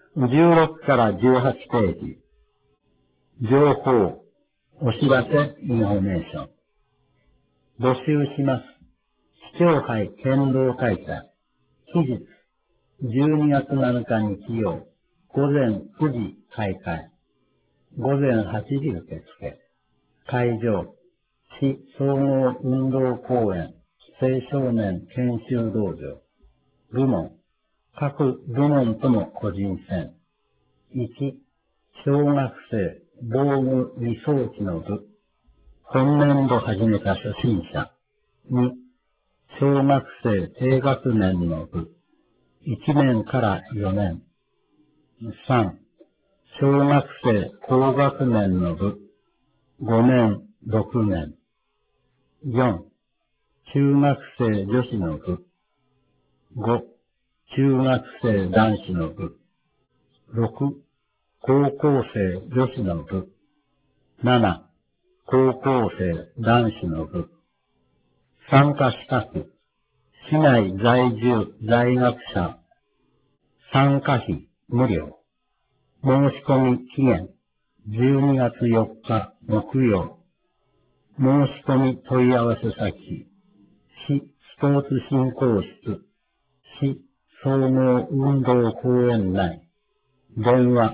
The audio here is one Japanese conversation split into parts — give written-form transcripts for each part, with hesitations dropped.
16から18ページ。情報、お知らせ、インフォメーション。募集します。市長会剣道大会。期日、12月7日日曜、午前9時開会。午前8時受付。会場、市総合運動公園、青少年研修道場。部門、各部門との個人戦。1、小学生防具理装置の部。今年度始めた初心者。2、小学生低学年の部。1年から4年。3、小学生高学年の部。5年、6年。4、中学生女子の部。5、中学生男子の部。6、高校生女子の部。7、高校生男子の部。参加資格、市内在住在学者。参加費無料。申し込み期限、12月4日木曜。申し込み問い合わせ先、市スポーツ振興室、市総合運動公園内。電話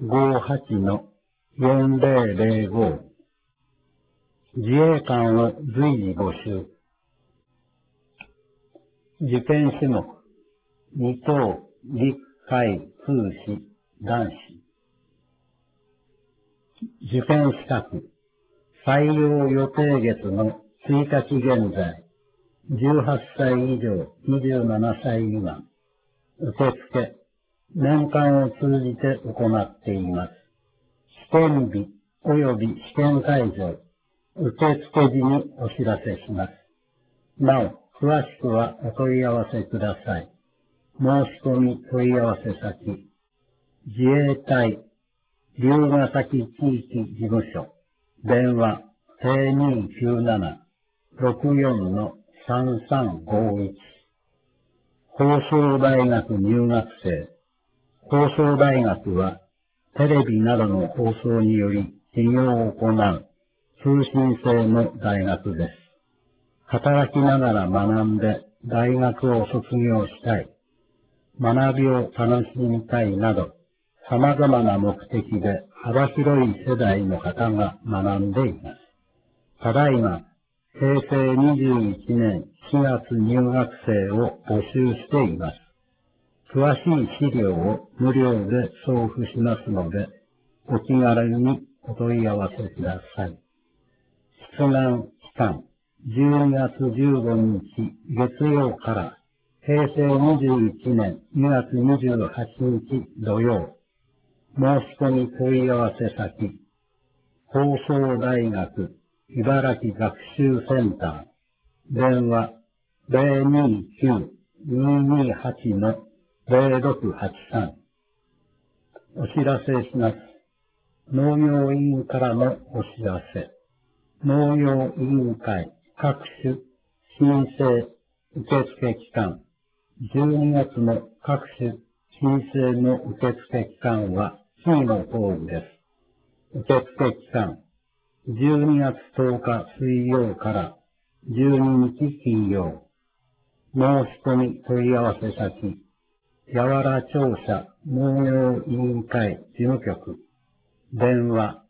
58-4005。自衛官を随時募集。受験種目、二等、陸海空士、男子。受験資格、採用予定月の1日現在、18歳以上27歳未満。受付、年間を通じて行っています。試験日及び試験会場、受付時にお知らせします。なお、詳しくはお問い合わせください。申し込み問い合わせ先、自衛隊、龍ヶ崎地域事務所、電話0297-64-3351。放送大学入学生。放送大学は、テレビなどの放送により授業を行う通信制の大学です。働きながら学んで大学を卒業したい、学びを楽しみたいなど、様々な目的で幅広い世代の方が学んでいます。ただいま、平成21年4月入学生を募集しています。詳しい資料を無料で送付しますので、お気軽にお問い合わせください。出願期間、12月15日月曜から平成21年2月28日土曜。申し込み問い合わせ先、放送大学茨城学習センター、電話 029-228-0683。お知らせします。農業委員からのお知らせ。農業委員会各種申請受付期間。12月の各種申請の受付期間は次の通りです。受付期間、12月10日水曜から12日金曜。申し込み問い合わせ先、八原庁舎農業委員会事務局、電話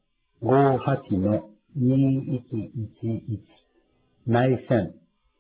58-2111、内線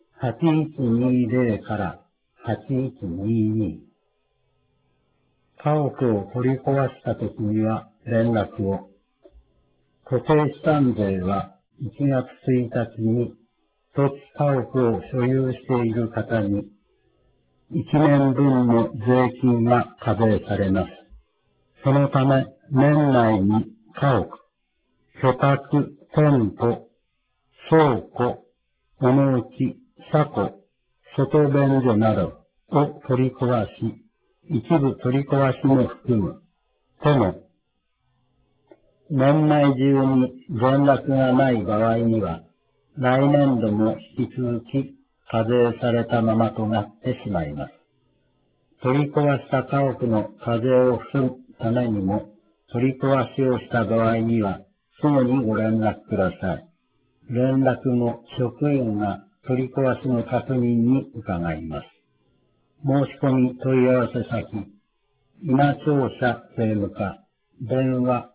8120から8122。家屋を取り壊したときには連絡を。固定資産税は1月1日に土地家屋を所有している方に1年分の税金が課税されます。そのため年内に家屋、居宅、店舗、倉庫、物置、車庫、外便所などを取り壊し、一部取り壊しも含む。とも、年内中に連絡がない場合には、来年度も引き続き課税されたままとなってしまいます。取り壊した家屋の課税をためにも、取り壊しをした場合には、すぐにご連絡ください。連絡後、職員が取り壊しの確認に伺います。申し込み問い合わせ先、稲庁舎政務課、電話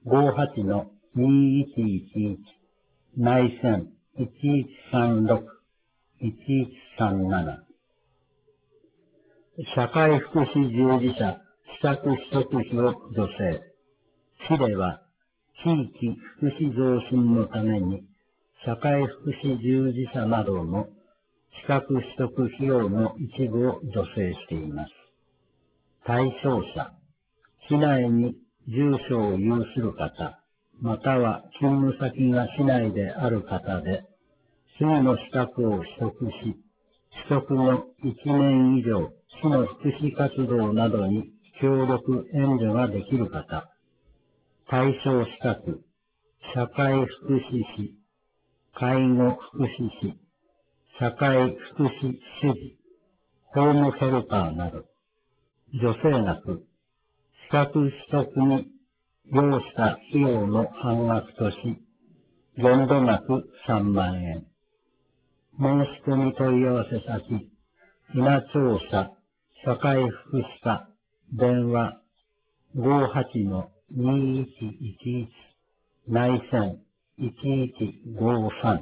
58-2111、内線1136-1137。社会福祉従事者資格取得費を助成。市では、地域福祉増進のために、社会福祉従事者などの資格取得費用の一部を助成しています。対象者、市内に住所を有する方、または勤務先が市内である方で、市の資格を取得し、取得後1年以上、市の福祉活動などに協力援助ができる方、対象資格、社会福祉士、介護福祉士、社会福祉主事、ホームヘルパーなど、助成額、資格取得に要した費用の半額とし、限度額3万円。申し込み問い合わせ先、稲庁舎、社会福祉課、電話58-2111、内線1153。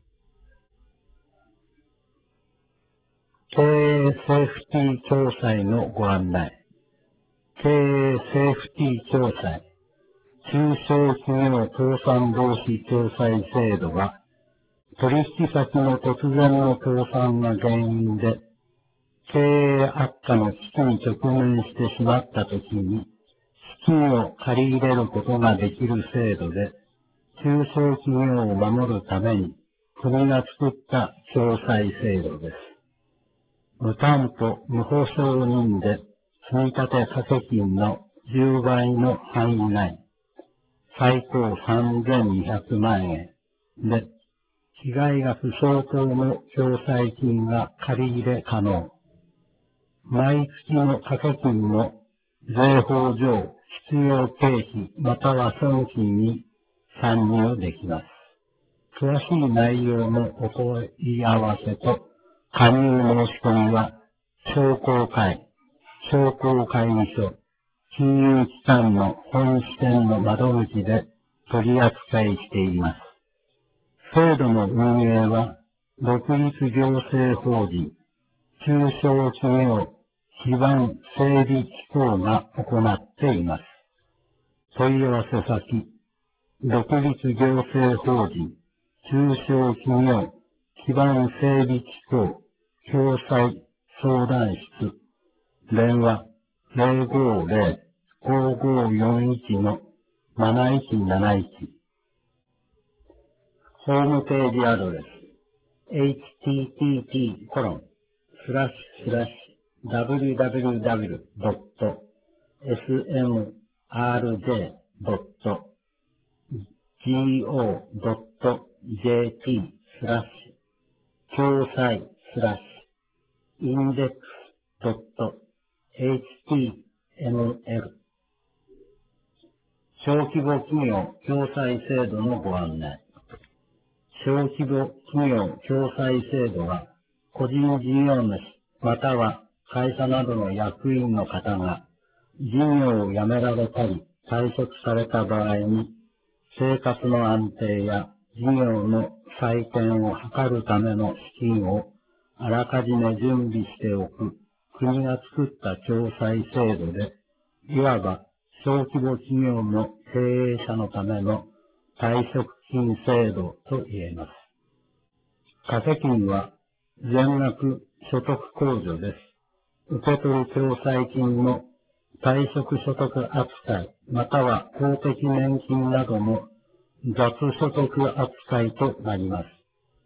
経営セーフティ共済のご案内。経営セーフティ共済、中小企業倒産防止共済制度は、取引先の突然の倒産が原因で、経営悪化の危機に直面してしまったときに、資金を借り入れることができる制度で、中小企業を守るために、国が作った共済制度です。無担保無保証人で、積立掛金の10倍の範囲内、最高3200万円で、被害額相当の共済金が借り入れ可能。毎月の掛金も税法上必要経費または損金に参入できます。詳しい内容のお問い合わせと加入申し込みは商工会、商工会議所、金融機関の本支店の窓口で取り扱いしています。制度の運営は、独立行政法人、中小企業基盤整備機構が行っています。問い合わせ先、独立行政法人、中小企業基盤整備機構共済相談室、電話050-5541-7171、ホームページアドレス、http://www.smrj.go.jp/共済/index.html 小規模企業共済制度のご案内。小規模企業共済制度は、個人事業主または会社などの役員の方が事業を辞められたり退職された場合に、生活の安定や事業の再建を図るための資金をあらかじめ準備しておく国が作った共済制度で、いわば小規模企業の経営者のための退職金制度と言えます。掛金は全額所得控除です。受け取る共済金の退職所得扱い、または公的年金などの雑所得扱いとなります。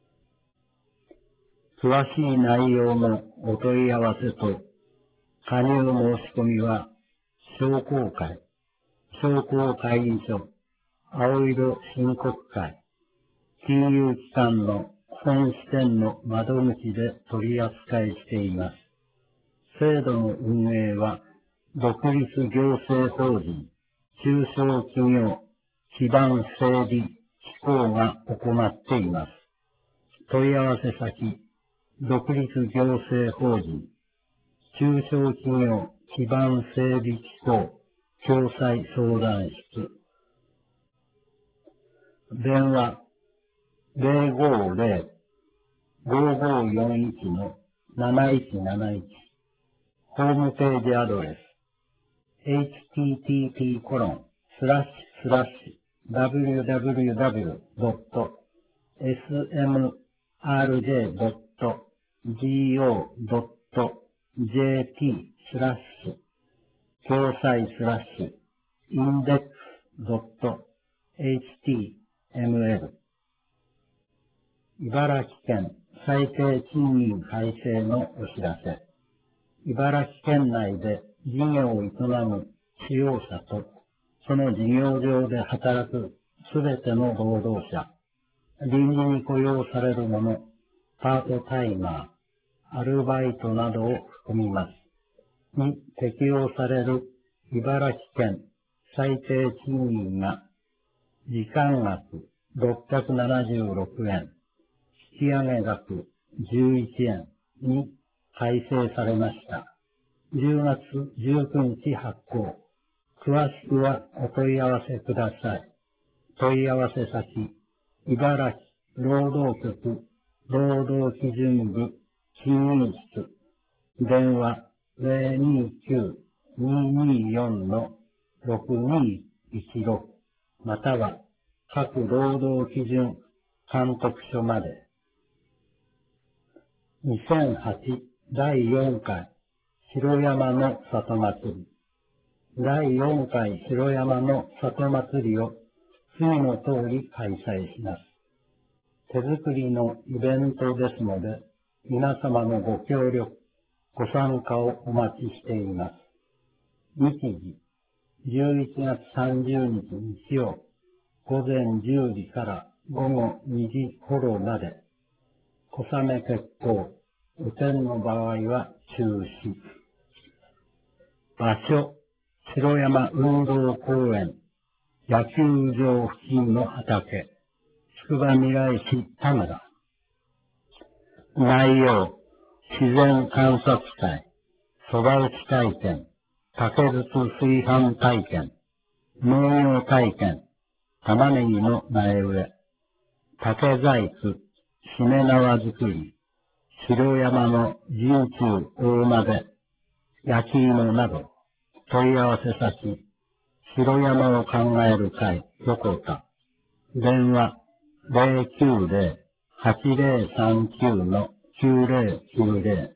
詳しい内容のお問い合わせと加入申し込みは、商工会、商工会議所、青色申告会、金融機関の本支店の窓口で取り扱いしています。制度の運営は、 独立行政法人、中小企業基盤整備機構が行っています。問い合わせ先、独立行政法人、中小企業基盤整備機構共済相談室。電話050-5541-7171。ホームページアドレス http://www.smrj.go.jp/ 共済/index.html。 茨城県最低賃金改正のお知らせ。茨城県内で事業を営む使用者と、その事業上で働くすべての労働者、臨時に雇用される者、パートタイマー、アルバイトなどを含みます。に適用される茨城県最低賃金が時間額676円、引き上げ額11円に改正されました。10月19日発行。詳しくはお問い合わせください。問い合わせ先、茨城労働局労働基準部金融室。電話029-224-6216または各労働基準監督署まで。2008第4回城山の里祭り。第4回城山の里祭りを次の通り開催します。手作りのイベントですので、皆様のご協力、ご参加をお待ちしています。日時、11月30日日曜、午前10時から午後2時頃まで。小雨決行、雨天の場合は中止。場所、城山運動公園、野球場付近の畑、つくばみらい市田村。内容、自然観察会、そば打ち体験、竹筒炊飯体験、農業体験、玉ねぎの苗植え、竹細工、しめ縄作り、城山の陣中大鍋、焼き芋など、問い合わせ先、城山を考える会、横田。電話、090-8039-9090。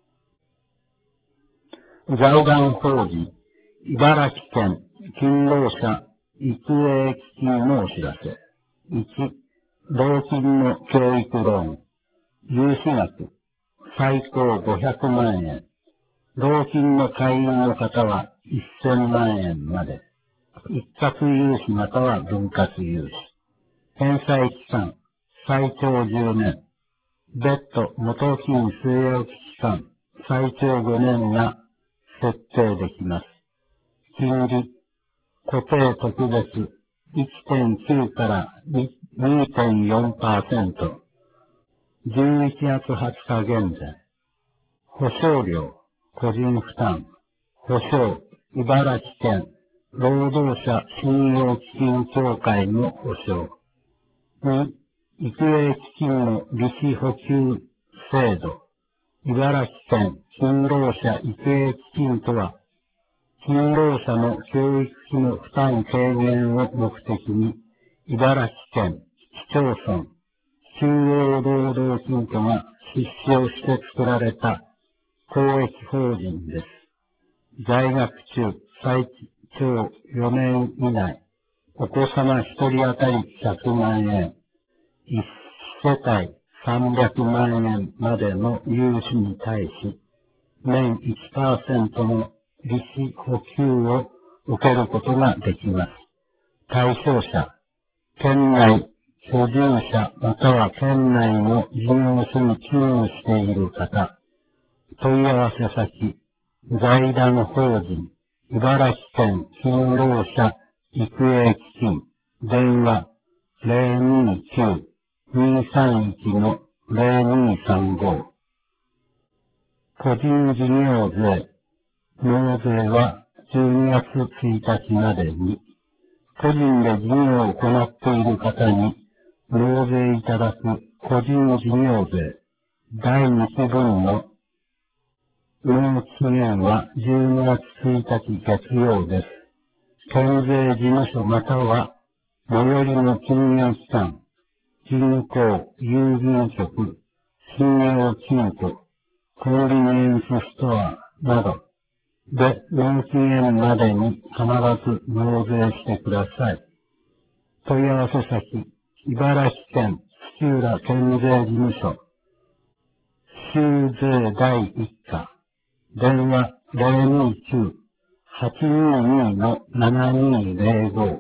財団法人、茨城県勤労者育英基金のお知らせ。1、老金の教育ローン。融資額、最高500万円。老金の会員の方は1000万円まで。一括融資または分割融資。返済期間、最長10年。別途元金据え置き期間、最長5年が設定できます。金利、固定特別 1.9 から 2.4%。11月20日現在。保証料、個人負担。保証、茨城県労働者信用基金協会の保証。2、育英基金の利子補給制度。茨城県勤労者育英基金とは、勤労者の教育費の負担軽減を目的に、茨城県市町村中央労働金庫が出資をして作られた公益法人です。在学中、最長4年以内、お子様1人当たり100万円、1世帯300万円までの融資に対し、年 1% の利子補給を受けることができます。対象者、県内居住者または県内の事業所に勤務している方、問い合わせ先、財団法人、 茨城県勤労者育英基金、電話029-231-0235。個人事業税、納税は12月1日までに、個人で事業を行っている方に納税いただく個人事業税第2期分の納期限は12月1日月曜です。県税事務所または最寄りの金融機関、銀行、郵便局、信用金庫、コンビニエンスストアなどで納期限までに必ず納税してください。問い合わせ先、茨城県土浦県税事務所、州税第一課、電話029-822-7205。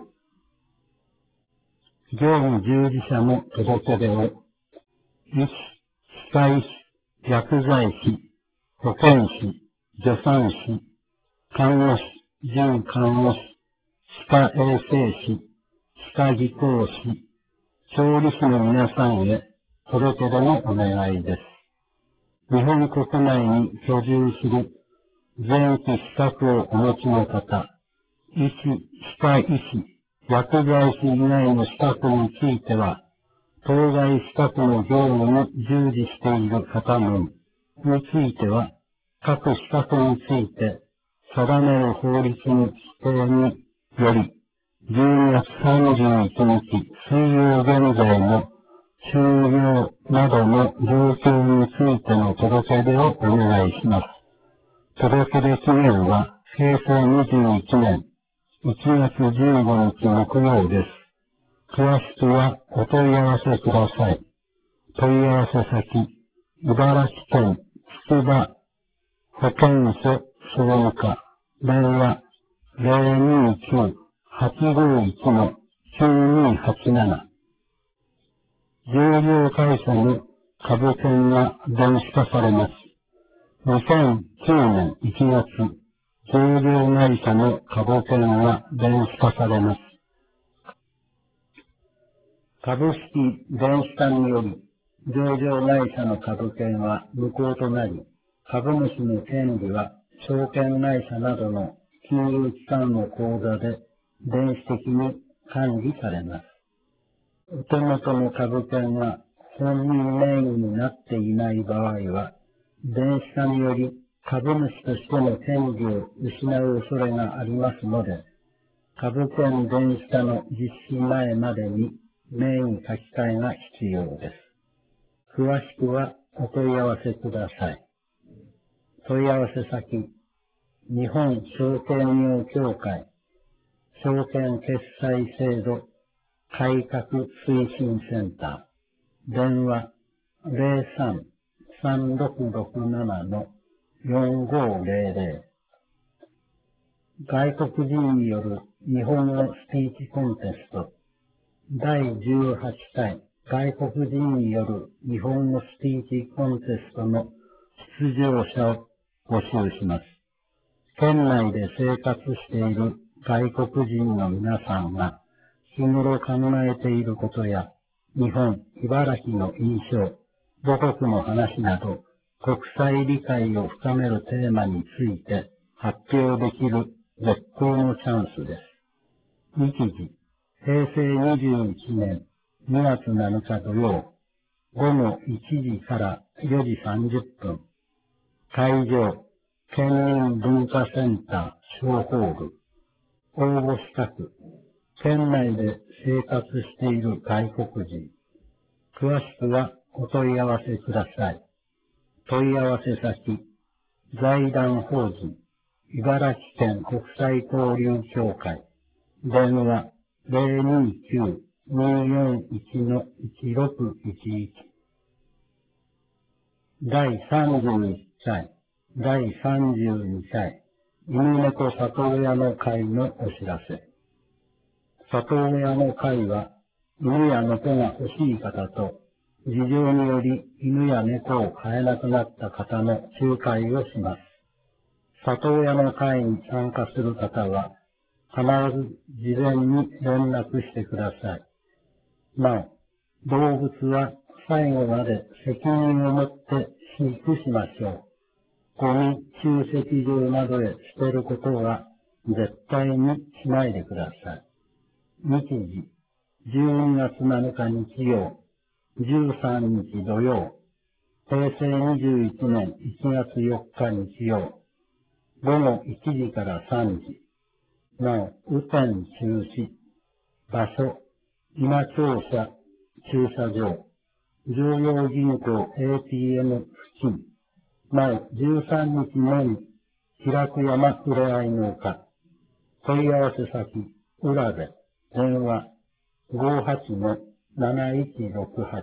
業務従事者の届け出を、医師、歯科医師、薬剤師、保健師、助産師、看護師、准看護師、歯科衛生士、歯科技工士、調理師の皆さんへ届け出のお願いです。日本国内に居住する前期資格をお持ちの方、医師、歯科医師、薬剤師以外の資格については、当該資格の業務に従事している方のみについては、各資格について定める法律の規定により、12月31日水曜現在の就業などの状況についての届け出をお願いします。届け出期限は平成21年1月15日木曜です。詳しくはお問い合わせください。問い合わせ先、茨城県つくば保健所総務課、電話029-851-9287。上場会社の株券が電子化されます。2009年1月、上場会社の株券が電子化されます。株式電子化により、上場会社の株券は無効となり、株主の権利は証券会社などの金融機関の口座で電子的に管理されます。お手元の株券が本人名義になっていない場合は、電子化により株主としての権利を失う恐れがありますので、株券電子化の実施前までに名義書き換えが必要です。詳しくはお問い合わせください。問い合わせ先、日本証券業協会証券決済制度改革推進センター、電話03-3667-4500。外国人による日本語スピーチコンテスト第18回外国人による日本語スピーチコンテストの出場者を募集します。県内で生活している外国人の皆さんが日頃考えていることや日本、茨城の印象、母国の話など国際理解を深めるテーマについて発表できる絶好のチャンスです。日時、平成21年2月7日土曜、午後1時から4時30分。会場、県民文化センター小ホール。応募資格、県内で生活している外国人。詳しくはお問い合わせください。問い合わせ先、財団法人、茨城県国際交流協会、電話029-241-1611。第31回、第32回、犬猫里親の会のお知らせ。里親の会は、犬や猫が欲しい方と、事情により犬や猫を飼えなくなった方の仲介をします。 里親の会に参加する方は、必ず事前に連絡してください。なお、動物は最後まで責任を持って飼育しましょう。ゴミ集積場などへ捨てることは絶対にしないでください。日時、12月7日日曜、13日土曜、平成21年1月4日日曜、午後1時から3時。なお、雨天中止。場所、今庁舎、駐車場、常陽銀行 ATM 付近。なお、13日のみ、平久山ふれあい農家。問い合わせ先、裏で、電話、58-7168。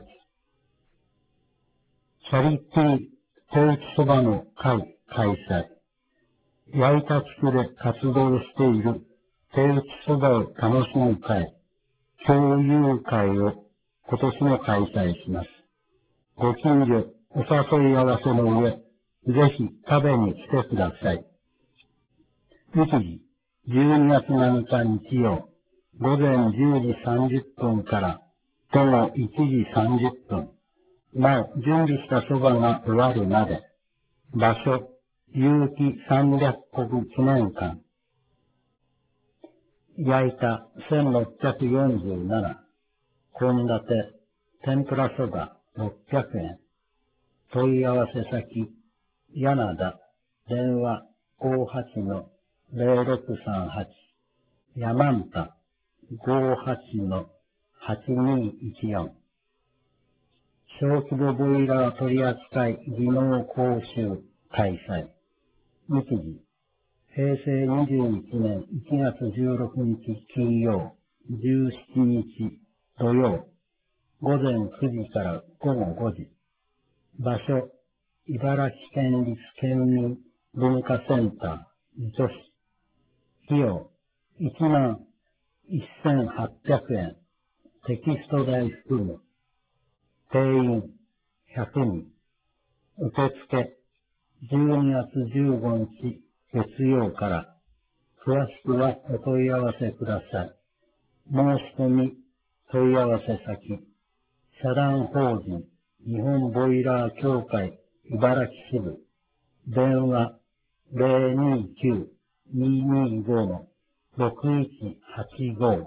チャリティー手打ちそばの会開催。焼いた地区で活動している手打ちそばを楽しむ会、共有会を今年も開催します。ご近所お誘い合わせの上、ぜひ食べに来てください。日時、12月7日日曜、午前10時30分から午後1時30分。なお、準備したそばが終わるまで。場所、有機300石記念館。焼いた1647。献立、天ぷらそば600円。問い合わせ先、柳田、電話58-0638。山形、58-8214。小規模ボイラー取扱技能講習開催。日時、平成21年1月16日金曜、17日土曜、午前9時から午後5時。場所、茨城県立県民文化センター、水戸市。費用、11,800円。テキスト代含む。定員、100人。受付、12月15日月曜から。詳しくはお問い合わせください。申し込み、問い合わせ先、社団法人日本ボイラー協会茨城支部、電話 029-225-6185。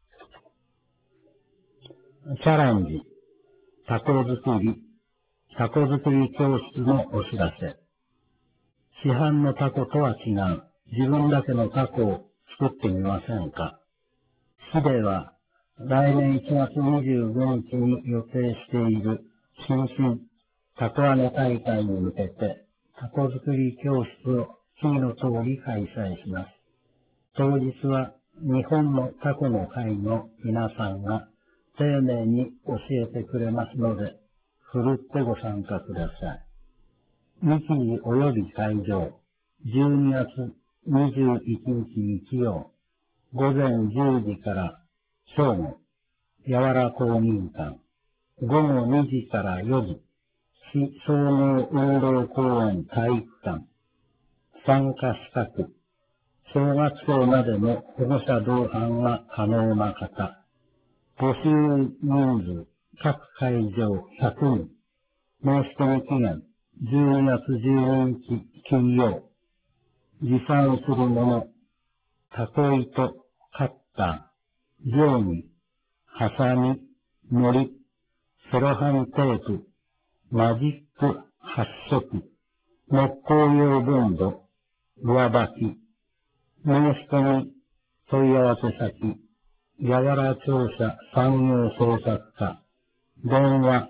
チャレンジ、タコ作り教室のお知らせ。市販のタコとは違う、自分だけのタコを作ってみませんか。市では、来年1月25日に予定している新春タコ揚げ大会に向けて、タコ作り教室を次の通り開催します。当日は、日本のタコの会の皆さんが丁寧に教えてくれますので、ふるってご参加ください。日時及び会場、12月21日日曜、午前10時から正午、やわら公民館、午後2時から4時、市総合運動公園体育館、参加資格、小学生までの保護者同伴が可能な方、募集人数、各会場100人、申し込み期限、12月12日金曜、持参するもの、タコ糸、カッター、定規、ハサミ、糊、セロハンテープ、マジック発色、木工用ボンド、上履き、申し込み、問い合わせ先、やわら庁舎産業創作課、電話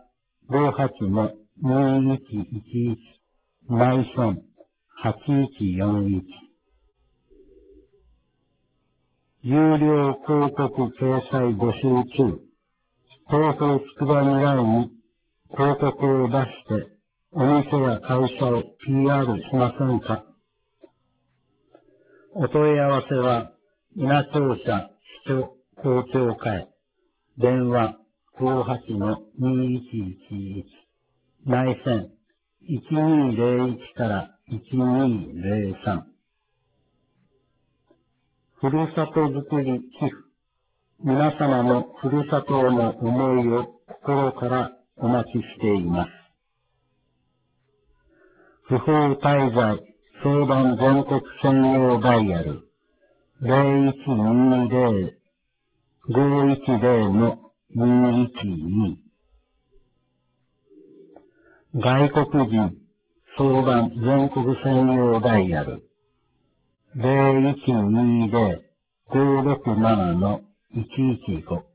58-2111、内村8141。有料広告掲載募集中。東京つくばみらいに広告を出して、お店や会社を PR しませんか。お問い合わせは、稲庁舎市長公聴会、電話58-2111、内線1201から 1203。ふるさとづくり寄付。皆様のふるさとへの思いを心からお待ちしています。不法滞在相談全国専用ダイヤル 0120-510-212。外国人相談全国専用ダイヤル 0120-567-115。